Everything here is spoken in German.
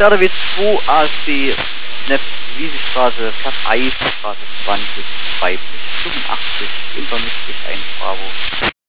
CRW 2 ASB Nef Wiesestraße, Verkehrseisstraße 20, weiblich 85, Internet durch 1 Bravo.